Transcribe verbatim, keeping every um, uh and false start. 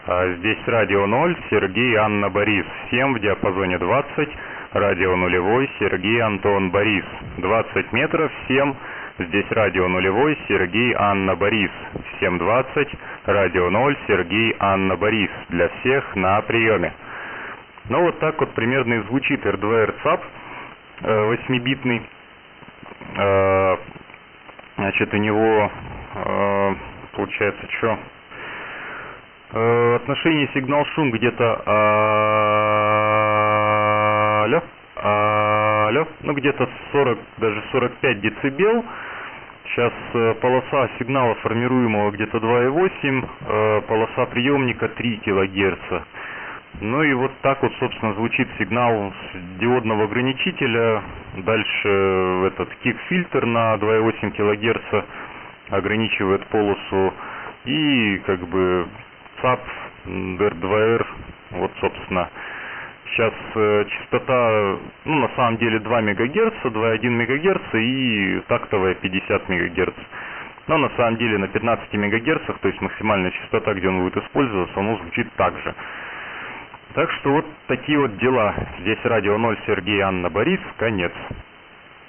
А здесь радио ноль, Сергей, Анна, Борис. Всем в диапазоне двадцать. Радио нулевой, Сергей, Антон, Борис. двадцать метров всем. Здесь радио нулевой, Сергей, Анна, Борис. Всем двадцать. Радио ноль, Сергей, Анна, Борис. Для всех на приеме. Ну вот так вот примерно и звучит эр два эр ЦАП восьмибитный. Значит, у него получается что? Отношение сигнал-шум где-то алло, алло, ну где-то сорок, даже сорок пять децибел. Сейчас полоса сигнала формируемого где-то два и восемь, полоса приемника три килогерца. Ну и вот так вот, собственно, звучит сигнал с диодного ограничителя. Дальше этот кик-фильтр на два и восемь килогерца ограничивает полосу. И как бы ЦАП эр два эр, вот, собственно, сейчас э, частота, ну, на самом деле два мегагерца, два и один мегагерца и тактовая пятьдесят мегагерц. Но на самом деле на пятнадцати мегагерцах, то есть максимальная частота, где он будет использоваться, оно звучит так же. Так что вот такие вот дела. Здесь радио ноль, Сергей, Анна, Борис. Конец.